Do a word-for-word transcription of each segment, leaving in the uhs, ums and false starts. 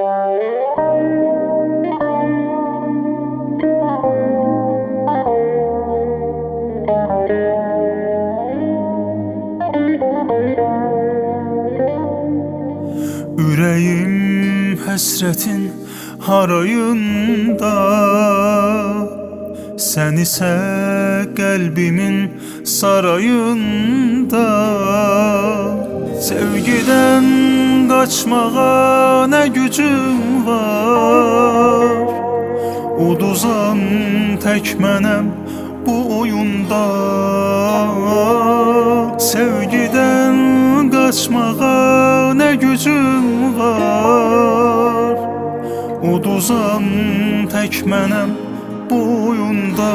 Ürəyim həsrətin harayında, sən isə qəlbimin sarayında. Sevgidən qaçmağa nə gücüm var, uduzan tək mənəm bu oyunda. Sevgidən qaçmağa nə gücüm var, uduzan tək mənəm bu oyunda.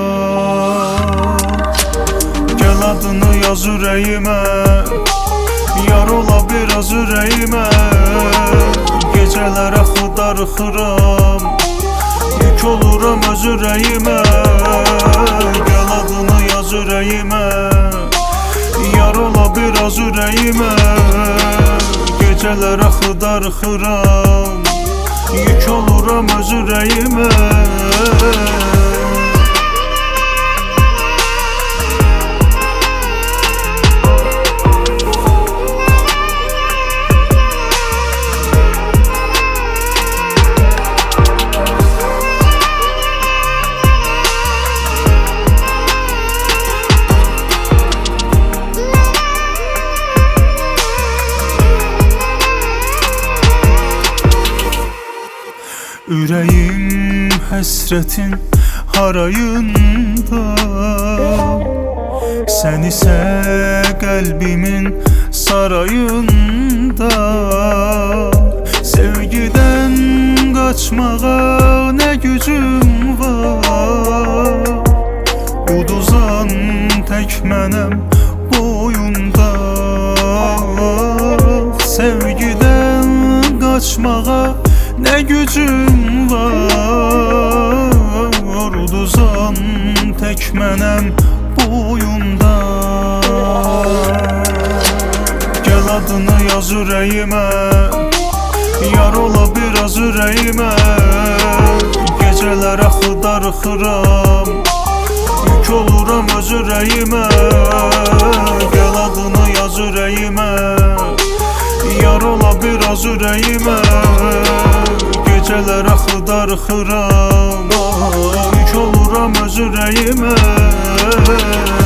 Gəl adını yaz ürəyimə, yar ola biraz ürəyimə. Gecələrə xıdarıxıram, yük oluram öz ürəyimə. Gəl adını yaz ürəyimə, yar ola biraz ürəyimə. Gecələrə xıdarıxıram, yük oluram öz ürəyimə. Ürəyim həsrətin harayında, sən isə qəlbimin sarayında. Sevgidən qaçmağa nə gücüm var, uduzan tək mənəm bu oyunda. Sevgidən qaçmağa nə gücüm var, uduzan tək mənəm bu oyunda. Gəl adını yaz ürəyimə, yar ola biraz ürəyimə. Gecələrə xıdarıxıram, yük oluram öz ürəyimə. Gəl adını yaz ürəyimə, yar ola biraz ürəyimə. Gecələrə xıdarıxıram, yük oluram öz ürəyimə.